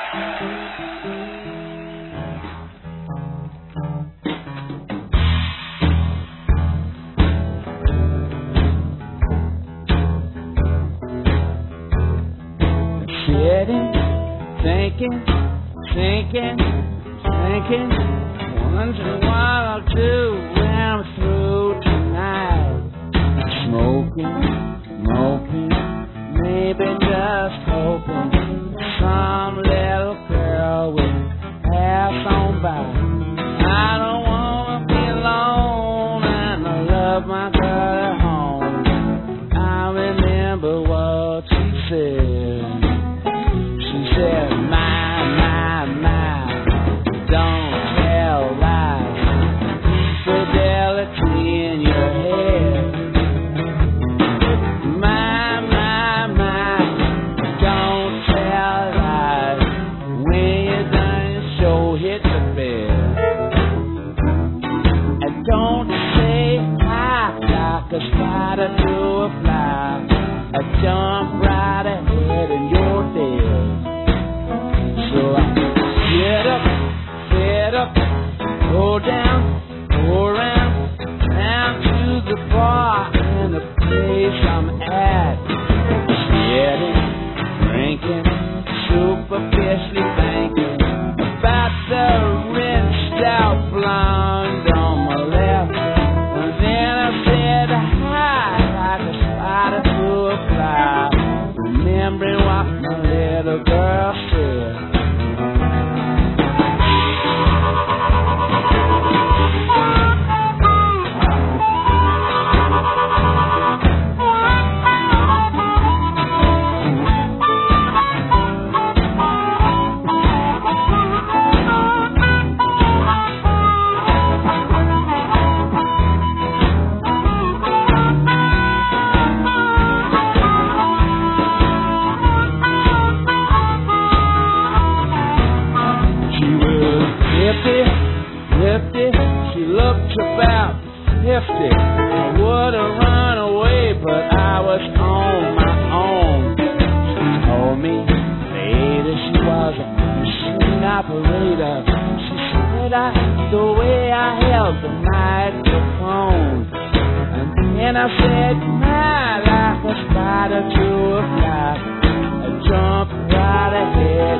Sitting, thinking, wondering what I'll do when I'm through tonight. Smoking, maybe just hoping some little girl will pass on by. I don't wanna be alone, and I love my girl at home. I remember what she said. She said, my, don't tell lies. Fidelity in your head. My, don't tell lies. When you're done, your show hit the bed. And don't say hi like a spider to a fly. I jump right ahead and you're dead. So I get up, go down, go around, down to the bar and the place I'm at. Sitting, drinking, superficially thinking about the rinsed out blonde on my left. And then I said hi like a spider to a fly, remembering what my little girl said. She looked about 50. I would have run away, but I was on my own. She told me later she was a machine operator. She said the way I held the microphone. And then I said, my, like a spider to a fly. I jumped right ahead